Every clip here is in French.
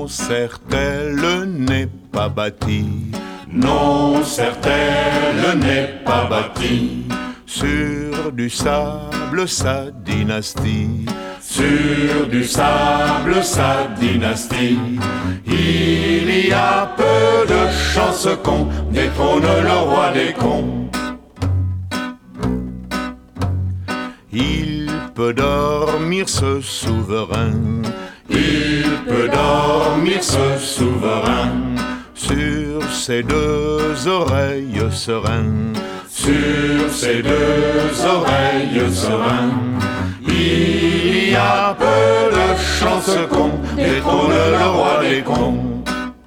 Non, certes, elle n'est pas bâtie. Non, certes, elle n'est pas bâtie. Sur du sable, sa dynastie. Sur du sable, sa dynastie. Il y a peu de chances qu'on détrône le roi des cons. Il peut dormir ce souverain. Il peut dormir ce souverain. Sur ses deux oreilles sereines. Sur ses deux oreilles sereines. Il y a peu de chances qu'on détrône le roi des cons.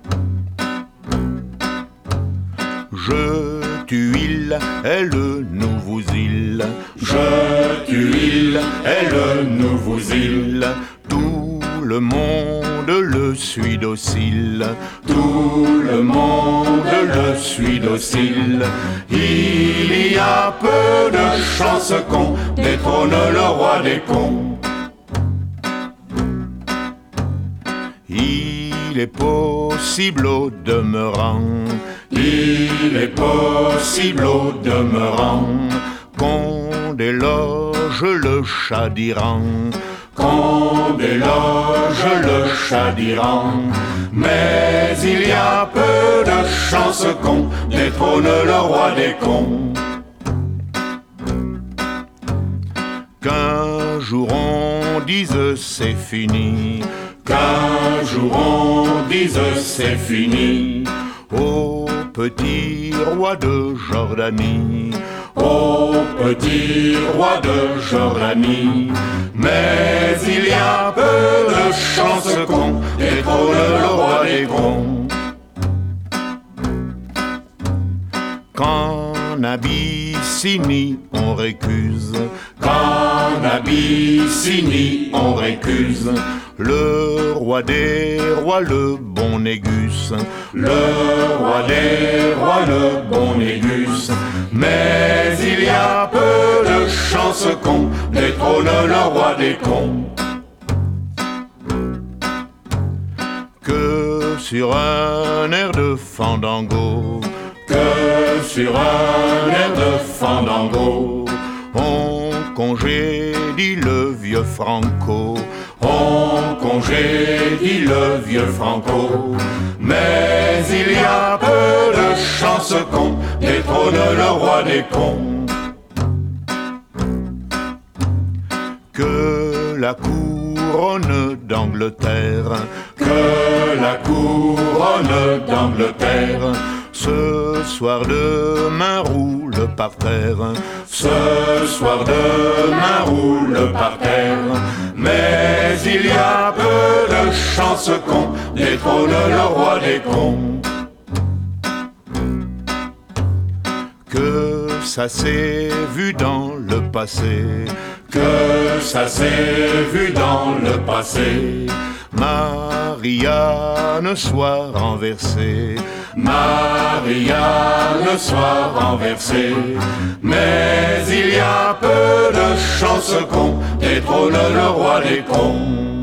Je tue il, elle nous vous île. Je tue il, elle nous vous île. Tout le monde le suit docile. Tout le monde le suit docile. Il y a peu de chances qu'on détrône le roi des cons. Il est possible au demeurant. Il est possible au demeurant qu'on déloge le chat d'Iran. Qu'on déloge le chat d'Iran. Mais il y a peu de chances qu'on détrône le roi des cons. Qu'un jour on dise c'est fini. Qu'un jour on dise c'est fini. Ô petit roi de Jordanie. Ô petit roi de Jordanie. Mais il y a peu de chances qu'on détrône le roi des cons. Qu'en Abyssinie on récuse. Qu'en Abyssinie on récuse. Le roi des rois, le bon Négus. Le roi des rois, le bon Négus. Mais il y a peu de chances qu'on détrône le roi des cons. Que sur un air de fandango. Que sur un air de fandango. On congédie le vieux Franco. On congédie le vieux Franco. Mais il y a peu de chances qu'on détrône le roi des cons. Que la couronne d'Angleterre. Que la couronne d'Angleterre. Ce soir demain roule par terre. Ce soir demain roule par terre. Mais il y a peu de chances qu'on détrône le roi des cons. Que ça s'est vu dans le passé. Que ça s'est vu dans le passé. Marianne soit renversée. Marianne soit renversée. Mais il y a peu de chances qu'on détrône le roi des cons.